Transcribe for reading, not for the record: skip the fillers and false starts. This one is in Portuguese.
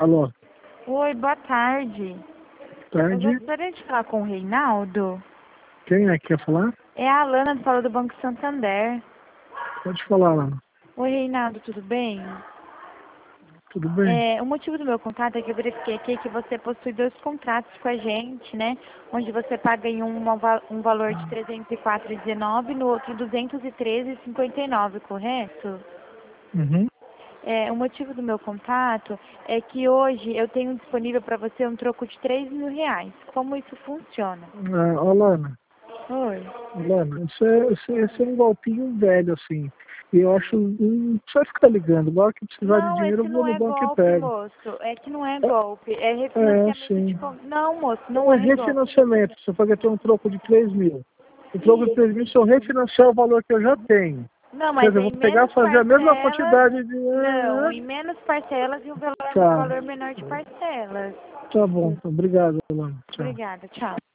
Alô, Oi, boa tarde. Eu tarde. gostaria de falar com o Reinaldo. Quem é que quer falar? É a Alana que fala do Banco Santander. Pode falar, Lana. Oi, Reinaldo, tudo bem? Tudo bem? O motivo do meu contato é que eu verifiquei aqui que você possui 2 contratos com a gente, né? Onde você paga em um valor de R$ 304,19 e no outro R$ 213,59, correto? Uhum. O motivo do meu contato é que hoje eu tenho disponível para você um troco de R$ 3.000. Como isso funciona? Ô, Lana, Oi. Lana, esse é um golpinho velho, assim. E eu acho, não precisa ficar ligando. Agora que precisar de Não, dinheiro, esse eu vou não no é banco e golpe, pego. moço. É que não é É, golpe. É refinanciamento de... sim. Não, moço, não É é golpe. refinanciamento. Você pode ter um troco de 3 mil. O troco de 3 mil, se eu refinanciar o valor que eu já tenho. Não, Quer mas dizer, é eu vou em pegar menos e fazer a mesma parcelas. quantidade de... Não, em menos parcelas e o Tá, valor menor de parcelas. tá bom. Obrigado, Lana. Tchau. Obrigada, tchau.